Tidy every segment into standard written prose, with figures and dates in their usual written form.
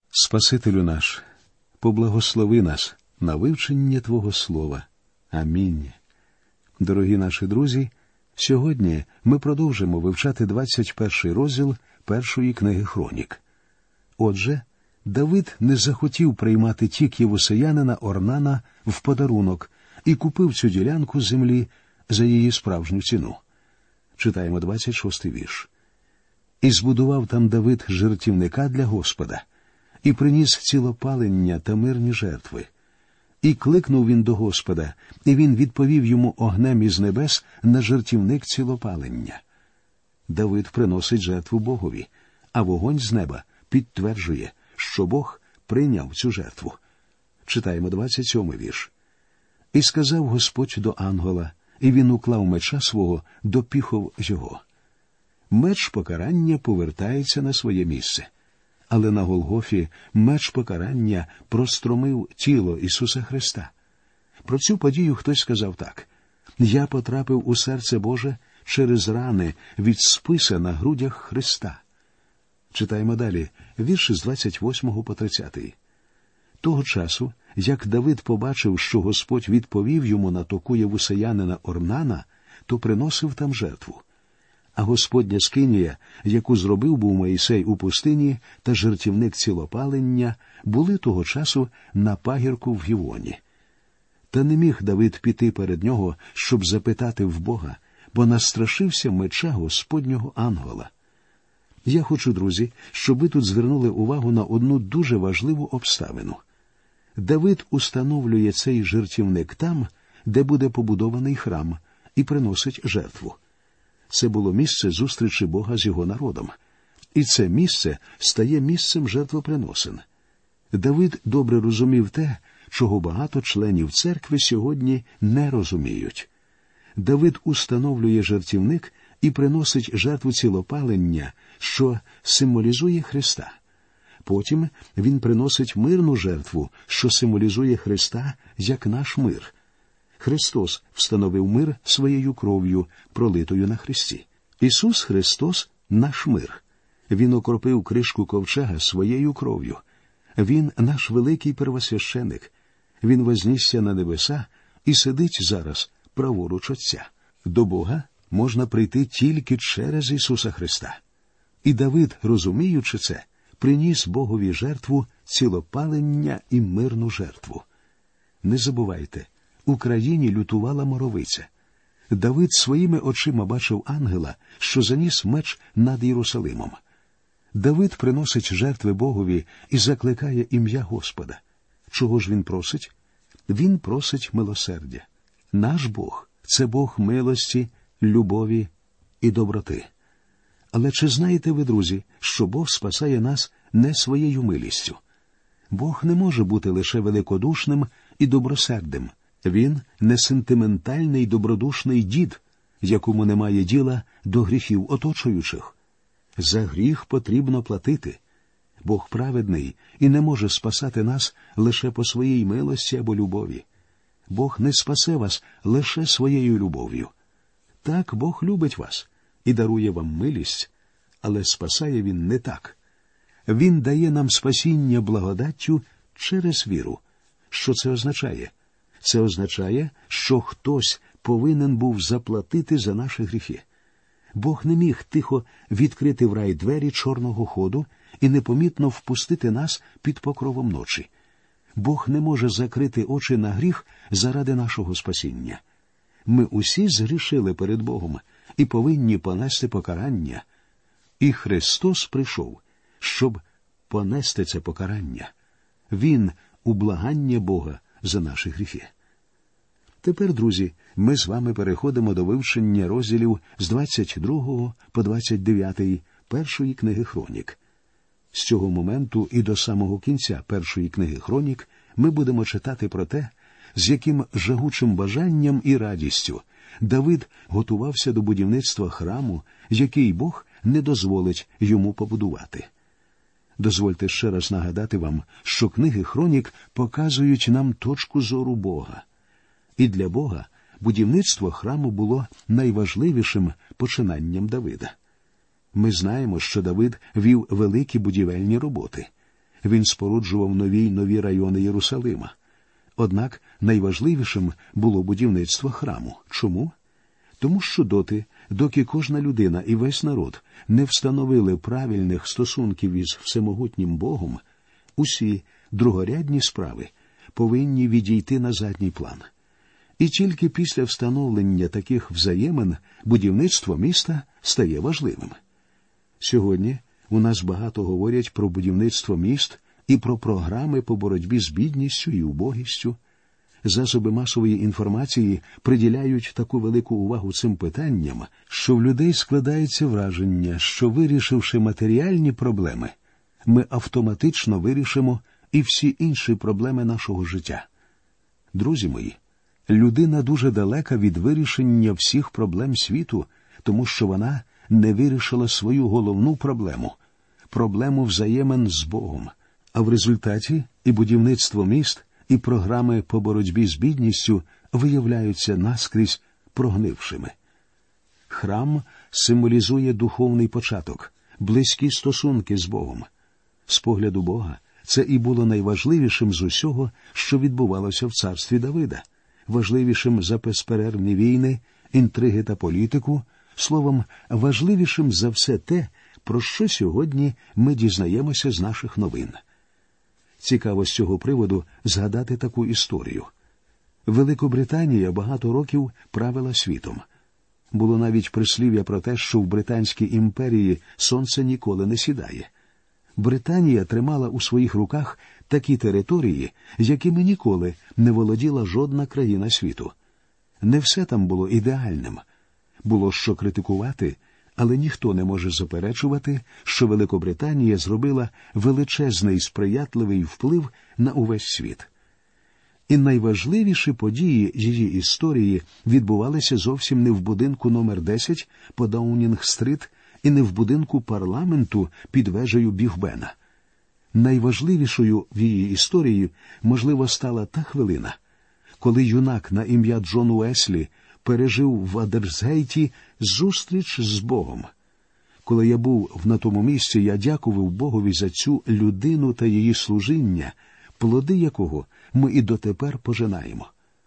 Спасителю наш, поблагослови нас на вивчення Твого Слова. Амінь. Дорогі наші друзі, сьогодні ми продовжимо вивчати 21 розділ першої книги Хронік. Отже, Давид не захотів приймати тік євусеянина Орнана в подарунок і купив цю ділянку землі за її справжню ціну. Читаємо 26-й вірш. «І збудував там Давид жертівника для Господа, і приніс цілопалення та мирні жертви. І кликнув він до Господа, і він відповів йому огнем із небес на жертівник цілопалення». Давид приносить жертву Богові, а вогонь з неба підтверджує, що Бог прийняв цю жертву. Читаємо 27-й вірш. «І сказав Господь до ангела, і він уклав меча свого до піхов його». Меч покарання повертається на своє місце. Але на Голгофі меч покарання простромив тіло Ісуса Христа. Про цю подію хтось сказав так: «Я потрапив у серце Боже через рани від списа на грудях Христа». Читаємо далі, вірші з 28 по 30. «Того часу, як Давид побачив, що Господь відповів йому на току євусеянина Орнана, то приносив там жертву. А Господня скинія, яку зробив був Моїсей у пустині, та жертівник цілопалення, були того часу на пагірку в Гівоні. Та не міг Давид піти перед нього, щоб запитати в Бога, бо настрашився меча Господнього ангела». Я хочу, друзі, щоб ви тут звернули увагу на одну дуже важливу обставину. Давид установлює цей жертівник там, де буде побудований храм, і приносить жертву. Це було місце зустрічі Бога з його народом. І це місце стає місцем жертвоприносин. Давид добре розумів те, чого багато членів церкви сьогодні не розуміють. Давид установлює жертівник і приносить жертву цілопалення, що символізує Христа. Потім він приносить мирну жертву, що символізує Христа як наш мир. Христос встановив мир своєю кров'ю, пролитою на хресті. Ісус Христос – наш мир. Він окропив кришку ковчега своєю кров'ю. Він наш великий первосвященик. Він вознісся на небеса і сидить зараз праворуч Отця. До Бога можна прийти тільки через Ісуса Христа. І Давид, розуміючи це, приніс Богові жертву цілопалення і мирну жертву. Не забувайте, у країні лютувала моровиця. Давид своїми очима бачив ангела, що заніс меч над Єрусалимом. Давид приносить жертви Богові і закликає ім'я Господа. Чого ж він просить? Він просить милосердя. Наш Бог – це Бог милості, любові і доброти. Але чи знаєте ви, друзі, що Бог спасає нас не своєю милістю? Бог не може бути лише великодушним і добросердим. Він не сентиментальний добродушний дід, якому немає діла до гріхів оточуючих. За гріх потрібно платити. Бог праведний і не може спасати нас лише по своїй милості або любові. Бог не спасе вас лише своєю любов'ю. Так, Бог любить вас і дарує вам милість, але спасає Він не так. Він дає нам спасіння благодаттю через віру. Що це означає? Це означає, що хтось повинен був заплатити за наші гріхи. Бог не міг тихо відкрити в рай двері чорного ходу і непомітно впустити нас під покровом ночі. Бог не може закрити очі на гріх заради нашого спасіння. Ми усі згрішили перед Богом і повинні понести покарання. І Христос прийшов, щоб понести це покарання. Він – ублагання Бога за наші гріхи. Тепер, друзі, ми з вами переходимо до вивчення розділів з 22 по 29 першої книги Хронік. З цього моменту і до самого кінця першої книги Хронік ми будемо читати про те, з яким жагучим бажанням і радістю Давид готувався до будівництва храму, який Бог не дозволить йому побудувати. Дозвольте ще раз нагадати вам, що книги Хронік показують нам точку зору Бога. І для Бога будівництво храму було найважливішим починанням Давида. Ми знаємо, що Давид вів великі будівельні роботи. Він споруджував нові й нові райони Єрусалима. Однак найважливішим було будівництво храму. Чому? Тому що доки кожна людина і весь народ не встановили правильних стосунків із всемогутнім Богом, усі другорядні справи повинні відійти на задній план. І тільки після встановлення таких взаємин будівництво міста стає важливим. Сьогодні у нас багато говорять про будівництво міст і про програми по боротьбі з бідністю і убогістю. Засоби масової інформації приділяють таку велику увагу цим питанням, що в людей складається враження, що вирішивши матеріальні проблеми, ми автоматично вирішимо і всі інші проблеми нашого життя. Друзі мої, людина дуже далека від вирішення всіх проблем світу, тому що вона не вирішила свою головну проблему взаємин з Богом. А в результаті і будівництво міст, і програми по боротьбі з бідністю виявляються наскрізь прогнившими. Храм символізує духовний початок, близькі стосунки з Богом. З погляду Бога, це і було найважливішим з усього, що відбувалося в царстві Давида, важливішим за безперервні війни, інтриги та політику, словом, важливішим за все те, про що сьогодні ми дізнаємося з наших новин. Цікаво з цього приводу згадати таку історію. Великобританія багато років правила світом. Було навіть прислів'я про те, що в Британській імперії сонце ніколи не сідає. Британія тримала у своїх руках такі території, якими ніколи не володіла жодна країна світу. Не все там було ідеальним. Було що критикувати, але ніхто не може заперечувати, що Великобританія зробила величезний сприятливий вплив на увесь світ. І найважливіші події її історії відбувалися зовсім не в будинку номер 10 по Даунінг-стрит і не в будинку парламенту під вежею Біг-Бена. Найважливішою в її історії, можливо, стала та хвилина, коли юнак на ім'я Джон Уеслі пережив в Адерсгейті зустріч з Богом. Коли я був на тому місці, я дякував Богові за цю людину та її служіння, плоди якого ми і дотепер пожинаємо.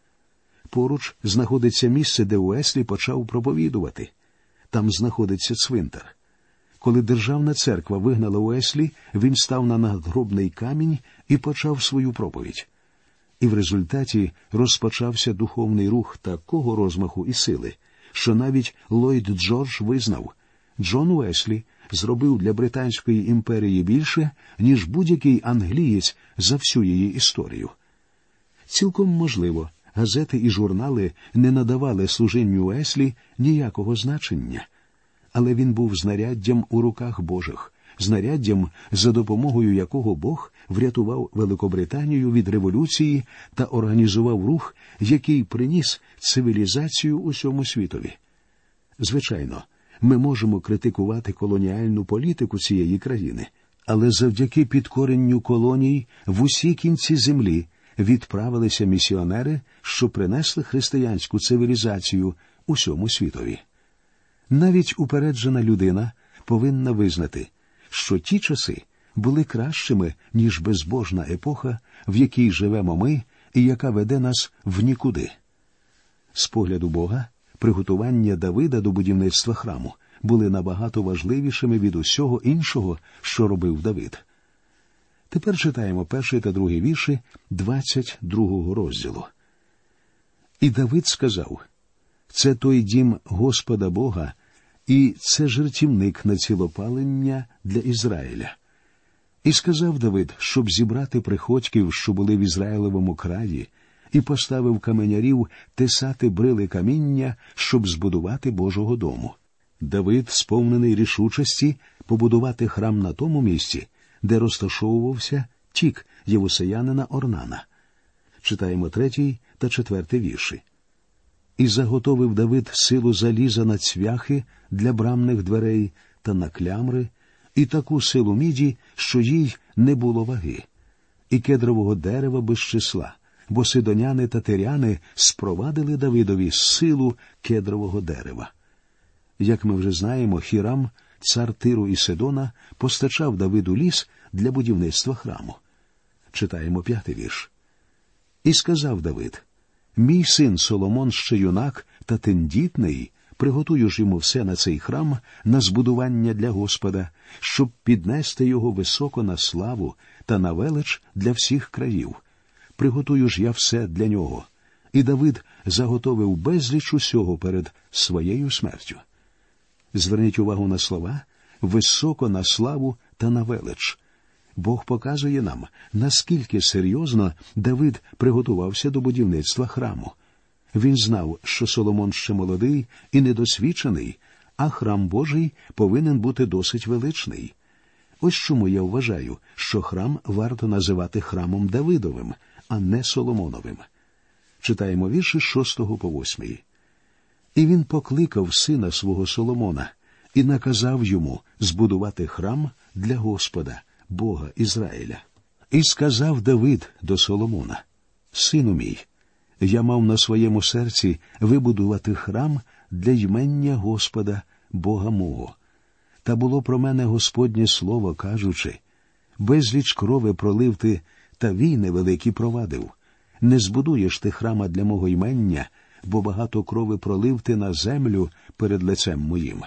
Поруч знаходиться місце, де Уеслі почав проповідувати. Там знаходиться цвинтар. Коли державна церква вигнала Уеслі, він став на надгробний камінь і почав свою проповідь. І в результаті розпочався духовний рух такого розмаху і сили, що навіть Ллойд Джордж визнав, Джон Уеслі зробив для Британської імперії більше, ніж будь-який англієць за всю її історію. Цілком можливо, газети і журнали не надавали служінню Уеслі ніякого значення, але він був знаряддям у руках Божих, знаряддям, за допомогою якого Бог врятував Великобританію від революції та організував рух, який приніс цивілізацію усьому світові. Звичайно, ми можемо критикувати колоніальну політику цієї країни, але завдяки підкоренню колоній в усі кінці землі відправилися місіонери, що принесли християнську цивілізацію усьому світові. Навіть упереджена людина повинна визнати, що ті часи були кращими, ніж безбожна епоха, в якій живемо ми і яка веде нас в нікуди. З погляду Бога, приготування Давида до будівництва храму були набагато важливішими від усього іншого, що робив Давид. Тепер читаємо 1 та 2 вірші 22 розділу. «І Давид сказав, це той дім Господа Бога, і це жертівник на цілопалення для Ізраїля. І сказав Давид, щоб зібрати приходьків, що були в Ізраїлевому краї, і поставив каменярів тесати брили каміння, щоб збудувати Божого дому. Давид, сповнений рішучості, побудувати храм на тому місці, де розташовувався тік євусеянина Орнана». Читаємо 3 та 4 вірші. «І заготовив Давид силу заліза на цвяхи для брамних дверей та на клямри, і таку силу міді, що їй не було ваги, і кедрового дерева без числа, бо сидоняни та тиряни спровадили Давидові силу кедрового дерева». Як ми вже знаємо, Хірам, цар Тиру і Сидона, постачав Давиду ліс для будівництва храму. Читаємо 5-й вірш. «І сказав Давид, мій син Соломон ще юнак та тендітний, приготую ж йому все на цей храм, на збудування для Господа, щоб піднести його високо на славу та на велич для всіх країв. Приготую ж я все для нього». І Давид заготовив безліч усього перед своєю смертю. Зверніть увагу на слова «високо на славу та на велич». Бог показує нам, наскільки серйозно Давид приготувався до будівництва храму. Він знав, що Соломон ще молодий і недосвідчений, а храм Божий повинен бути досить величний. Ось чому я вважаю, що храм варто називати храмом Давидовим, а не Соломоновим. Читаємо вірші з 6 по 8. «І він покликав сина свого Соломона і наказав йому збудувати храм для Господа, Бога Ізраїля. І сказав Давид до Соломона, «Сину мій, я мав на своєму серці вибудувати храм для ймення Господа, Бога мого. Та було про мене Господнє слово, кажучи, безліч крови пролив ти та війни великі провадив. Не збудуєш ти храма для мого ймення, бо багато крови пролив ти на землю перед лицем моїм».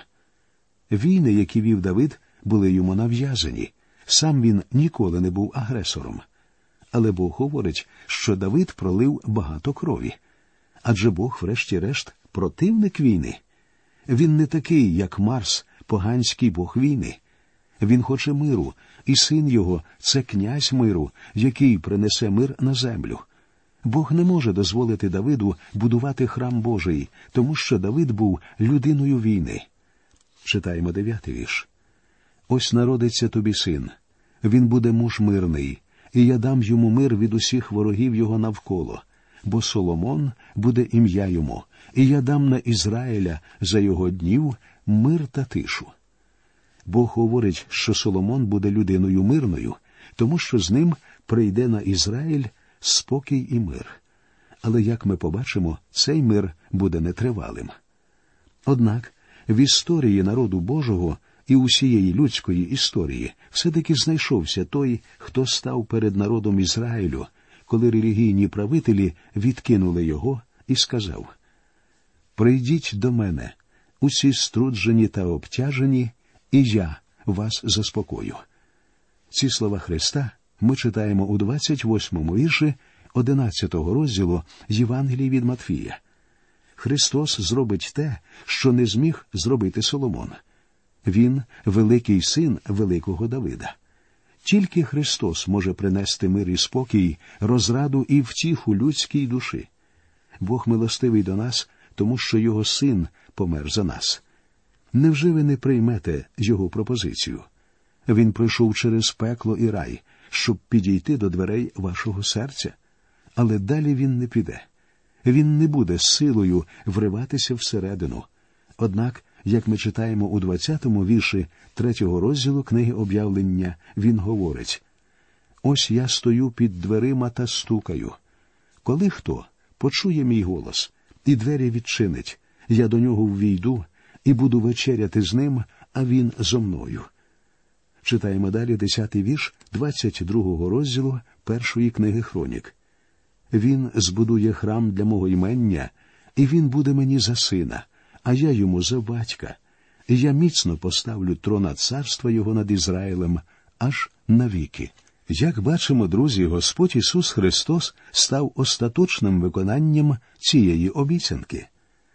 Війни, які вів Давид, були йому нав'язані. Сам він ніколи не був агресором. Але Бог говорить, що Давид пролив багато крові. Адже Бог, врешті-решт, противник війни. Він не такий, як Марс, поганський бог війни. Він хоче миру, і син його – це князь миру, який принесе мир на землю. Бог не може дозволити Давиду будувати храм Божий, тому що Давид був людиною війни. Читаємо 9-й вірш. «Ось народиться тобі син, він буде муж мирний, і я дам йому мир від усіх ворогів його навколо, бо Соломон буде ім'я йому, і я дам на Ізраїля за його днів мир та тишу». Бог говорить, що Соломон буде людиною мирною, тому що з ним прийде на Ізраїль спокій і мир. Але, як ми побачимо, цей мир буде нетривалим. Однак, в історії народу Божого і усієї людської історії все-таки знайшовся той, хто став перед народом Ізраїлю, коли релігійні правителі відкинули його і сказав: «Прийдіть до мене, усі струджені та обтяжені, і я вас заспокою». Ці слова Христа ми читаємо у 28-му вірші 11-го розділу Євангелії від Матфія. Христос зробить те, що не зміг зробити Соломон. Він – великий син великого Давида. Тільки Христос може принести мир і спокій, розраду і втіху людській душі. Бог милостивий до нас, тому що Його Син помер за нас. Невже ви не приймете Його пропозицію? Він пройшов через пекло і рай, щоб підійти до дверей вашого серця. Але далі Він не піде. Він не буде силою вриватися всередину. Однак, як ми читаємо у 20-му вірші 3-го розділу книги Об'явлення, Він говорить: «Ось я стою під дверима та стукаю. Коли хто почує мій голос і двері відчинить, я до нього ввійду і буду вечеряти з ним, а він зо мною». Читаємо далі 10-й вірш 22-го розділу 1-ї книги Хронік. «Він збудує храм для мого імення, і він буде мені за сина, а я йому за батька. І я міцно поставлю трона царства його над Ізраїлем аж навіки». Як бачимо, друзі, Господь Ісус Христос став остаточним виконанням цієї обіцянки.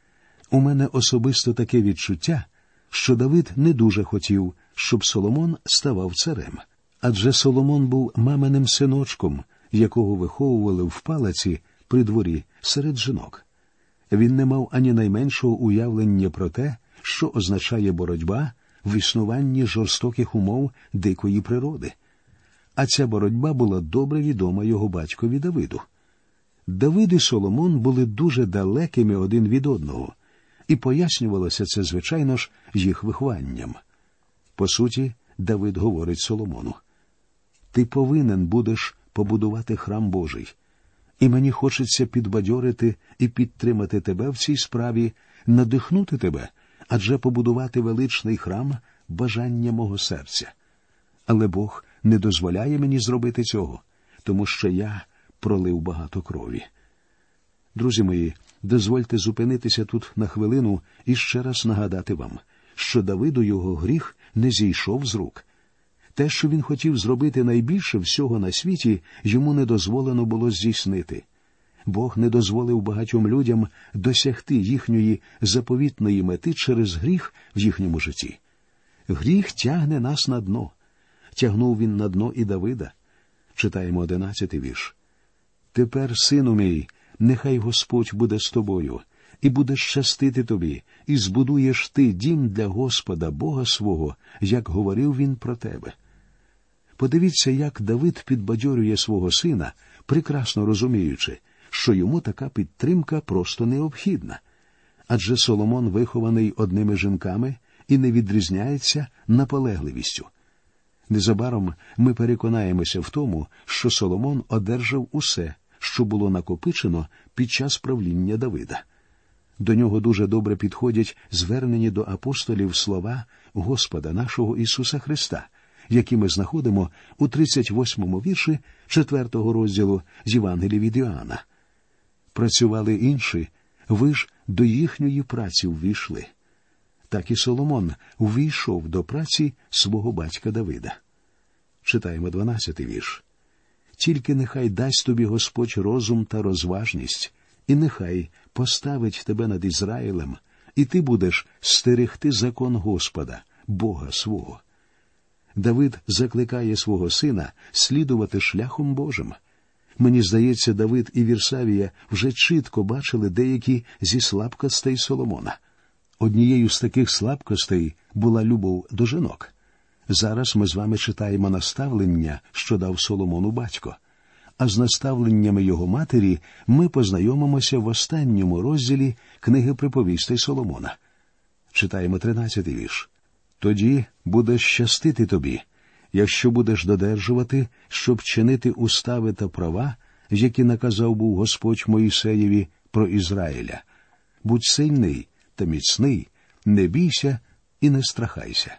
У мене особисто таке відчуття, що Давид не дуже хотів, щоб Соломон ставав царем. Адже Соломон був маминим синочком, якого виховували в палаці при дворі серед жінок. Він не мав ані найменшого уявлення про те, що означає боротьба в існуванні жорстоких умов дикої природи. А ця боротьба була добре відома його батькові Давиду. Давид і Соломон були дуже далекими один від одного, і пояснювалося це, звичайно ж, їх вихованням. По суті, Давид говорить Соломону: «Ти повинен будеш побудувати храм Божий, і мені хочеться підбадьорити і підтримати тебе в цій справі, надихнути тебе, адже побудувати величний храм – бажання мого серця». Але Бог не дозволяє мені зробити цього, тому що я пролив багато крові. Друзі мої, дозвольте зупинитися тут на хвилину і ще раз нагадати вам, що Давиду його гріх не зійшов з рук. Те, що він хотів зробити найбільше всього на світі, йому не дозволено було здійснити. Бог не дозволив багатьом людям досягти їхньої заповітної мети через гріх в їхньому житті. Гріх тягне нас на дно. Тягнув він на дно і Давида. Читаємо 11-й вірш. «Тепер, сину мій, нехай Господь буде з тобою, і буде щастити тобі, і збудуєш ти дім для Господа, Бога свого, як говорив він про тебе». Подивіться, як Давид підбадьорює свого сина, прекрасно розуміючи, що йому така підтримка просто необхідна. Адже Соломон вихований одними жінками і не відрізняється наполегливістю. Незабаром ми переконаємося в тому, що Соломон одержав усе, що було накопичено під час правління Давида. До нього дуже добре підходять звернені до апостолів слова Господа нашого Ісуса Христа, які ми знаходимо у 38-му вірші 4-го розділу з Євангелія від Іоанна. «Працювали інші, ви ж до їхньої праці ввійшли». Так і Соломон увійшов до праці свого батька Давида. Читаємо 12-й вірш. «Тільки нехай дасть тобі Господь розум та розважність, і нехай поставить тебе над Ізраїлем, і ти будеш стерегти закон Господа, Бога свого». Давид закликає свого сина слідувати шляхом Божим. Мені здається, Давид і Вірсавія вже чітко бачили деякі зі слабкостей Соломона. Однією з таких слабкостей була любов до жінок. Зараз ми з вами читаємо наставлення, що дав Соломону батько. А з наставленнями його матері ми познайомимося в останньому розділі книги приповістей Соломона. Читаємо 13-й вірш. «Тоді буде щастити тобі, якщо будеш додержувати, щоб чинити устави та права, які наказав був Господь Моїсеєві про Ізраїля. Будь сильний та міцний, не бійся і не страхайся».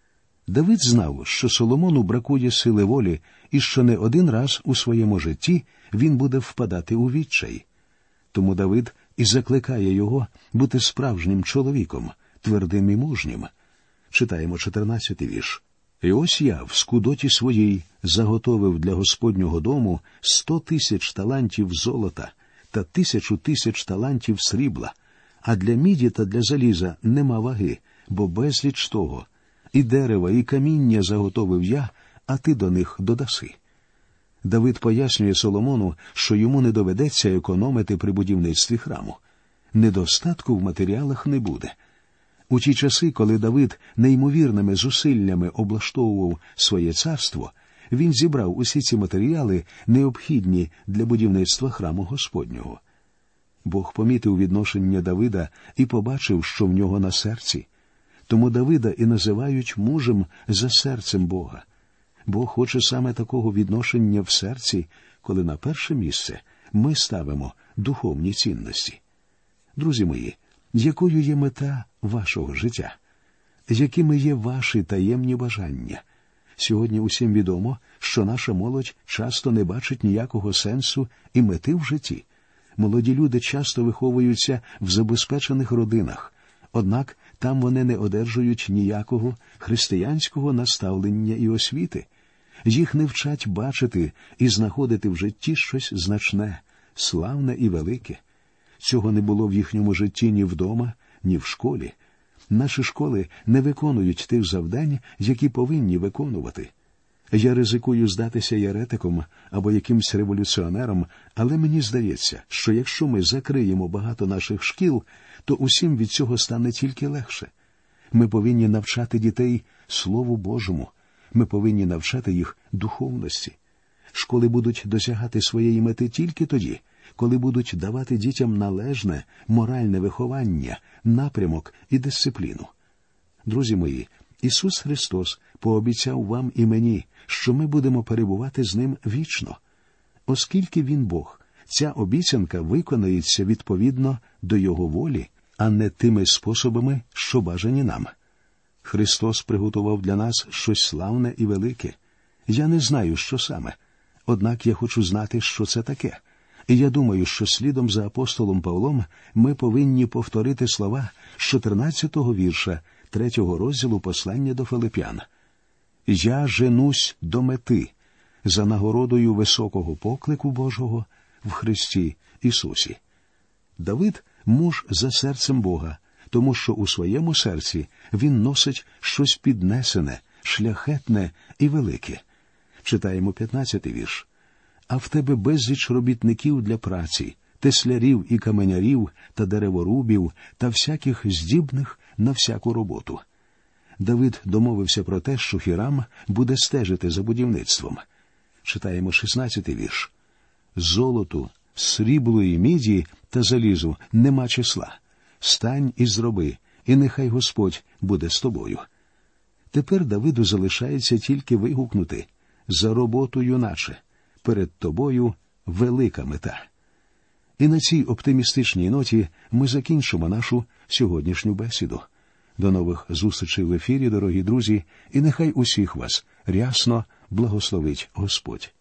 Давид знав, що Соломону бракує сили волі і що не один раз у своєму житті він буде впадати у відчай. Тому Давид і закликає його бути справжнім чоловіком, твердим і мужнім. Читаємо 14-й вірш. «І ось я в скудоті своїй заготовив для Господнього дому 100 тисяч талантів золота та 1000 тисяч талантів срібла, а для міді та для заліза нема ваги, бо безліч того. І дерева, і каміння заготовив я, а ти до них додаси». Давид пояснює Соломону, що йому не доведеться економити при будівництві храму. Недостатку в матеріалах не буде. У ті часи, коли Давид неймовірними зусиллями облаштовував своє царство, він зібрав усі ці матеріали, необхідні для будівництва храму Господнього. Бог помітив відношення Давида і побачив, що в нього на серці. Тому Давида і називають мужем за серцем Бога. Бог хоче саме такого відношення в серці, коли на перше місце ми ставимо духовні цінності. Друзі мої, якою є мета вашого життя? Якими є ваші таємні бажання? Сьогодні усім відомо, що наша молодь часто не бачить ніякого сенсу і мети в житті. Молоді люди часто виховуються в забезпечених родинах, однак там вони не одержують ніякого християнського наставлення і освіти. Їх не вчать бачити і знаходити в житті щось значне, славне і велике. Цього не було в їхньому житті ні вдома, ні в школі. Наші школи не виконують тих завдань, які повинні виконувати. Я ризикую здатися єретиком або якимсь революціонером, але мені здається, що якщо ми закриємо багато наших шкіл, то усім від цього стане тільки легше. Ми повинні навчати дітей Слову Божому. Ми повинні навчати їх духовності. Школи будуть досягати своєї мети тільки тоді, коли будуть давати дітям належне моральне виховання, напрямок і дисципліну. Друзі мої, Ісус Христос пообіцяв вам і мені, що ми будемо перебувати з Ним вічно. Оскільки Він Бог, ця обіцянка виконається відповідно до Його волі, а не тими способами, що бажані нам. Христос приготував для нас щось славне і велике. Я не знаю, що саме. Однак я хочу знати, що це таке. І я думаю, що слідом за апостолом Павлом ми повинні повторити слова з 14-го вірша 3-го розділу послання до Филип'ян. «Я женусь до мети, за нагородою високого поклику Божого в Христі Ісусі». Давид – муж за серцем Бога, тому що у своєму серці він носить щось піднесене, шляхетне і велике. Читаємо 15-й вірш. «А в тебе безліч робітників для праці, теслярів і каменярів та дереворубів та всяких здібних на всяку роботу». Давид домовився про те, що Хірам буде стежити за будівництвом. Читаємо 16-й вірш. «Золоту, сріблу і міді та залізу нема числа. Стань і зроби, і нехай Господь буде з тобою». Тепер Давиду залишається тільки вигукнути «За роботу, юначе, перед тобою велика мета». І на цій оптимістичній ноті ми закінчимо нашу сьогоднішню бесіду. До нових зустрічей в ефірі, дорогі друзі, і нехай усіх вас рясно благословить Господь.